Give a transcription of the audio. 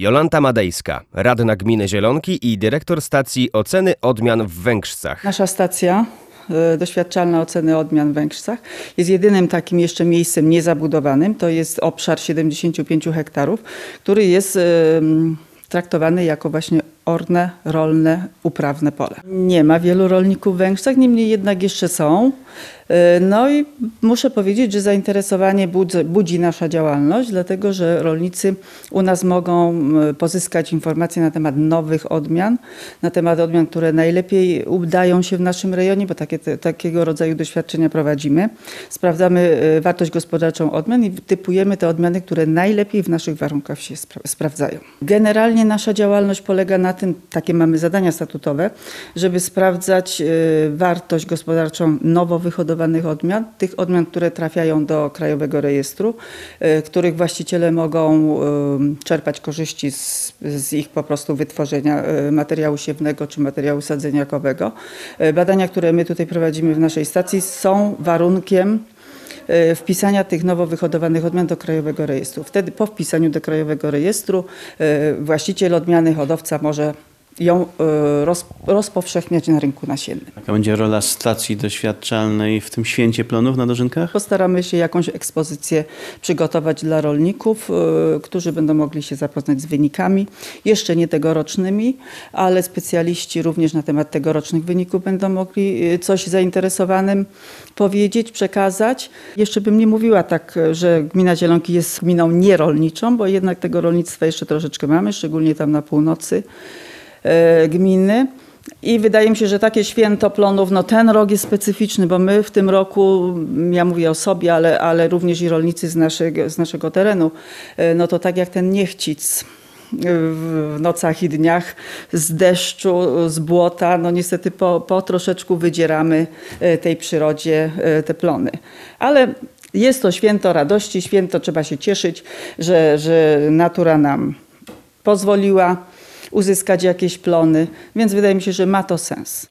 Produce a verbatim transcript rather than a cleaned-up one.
Jolanta Madejska, radna gminy Zielonki i dyrektor stacji oceny odmian w Węgrzcach. Nasza stacja doświadczalna oceny odmian w Węgrzcach jest jedynym takim jeszcze miejscem niezabudowanym. To jest obszar siedemdziesiąt pięć hektarów, który jest traktowany jako właśnie orne, rolne, uprawne pole. Nie ma wielu rolników w Węgrzech, niemniej jednak jeszcze są. No i muszę powiedzieć, że zainteresowanie budzi, budzi nasza działalność, dlatego że rolnicy u nas mogą pozyskać informacje na temat nowych odmian, na temat odmian, które najlepiej udają się w naszym rejonie, bo takie, te, takiego rodzaju doświadczenia prowadzimy. Sprawdzamy wartość gospodarczą odmian i typujemy te odmiany, które najlepiej w naszych warunkach się spra sprawdzają. Generalnie nasza działalność polega na tym, takie mamy zadania statutowe, żeby sprawdzać wartość gospodarczą nowo wyhodowanych odmian, tych odmian, które trafiają do Krajowego Rejestru, których właściciele mogą czerpać korzyści z, z ich po prostu wytworzenia materiału siewnego czy materiału sadzeniakowego. Badania, które my tutaj prowadzimy w naszej stacji, są warunkiem wpisania tych nowo wyhodowanych odmian do Krajowego Rejestru. Wtedy po wpisaniu do Krajowego Rejestru właściciel odmiany, hodowca może ją roz, rozpowszechniać na rynku nasiennym. Jaka będzie rola stacji doświadczalnej w tym święcie plonów na Dożynkach? Postaramy się jakąś ekspozycję przygotować dla rolników, którzy będą mogli się zapoznać z wynikami, jeszcze nie tegorocznymi, ale specjaliści również na temat tegorocznych wyników będą mogli coś zainteresowanym powiedzieć, przekazać. Jeszcze bym nie mówiła tak, że gmina Zielonki jest gminą nierolniczą, bo jednak tego rolnictwa jeszcze troszeczkę mamy, szczególnie tam na północy gminy. I wydaje mi się, że takie święto plonów, no ten rok jest specyficzny, bo my w tym roku, ja mówię o sobie, ale, ale również i rolnicy z naszego, z naszego terenu, no to tak jak ten niechcic w nocach i dniach z deszczu, z błota, no niestety po, po troszeczku wydzieramy tej przyrodzie te plony. Ale jest to święto radości, święto trzeba się cieszyć, że, że natura nam pozwoliła uzyskać jakieś plony, więc wydaje mi się, że ma to sens.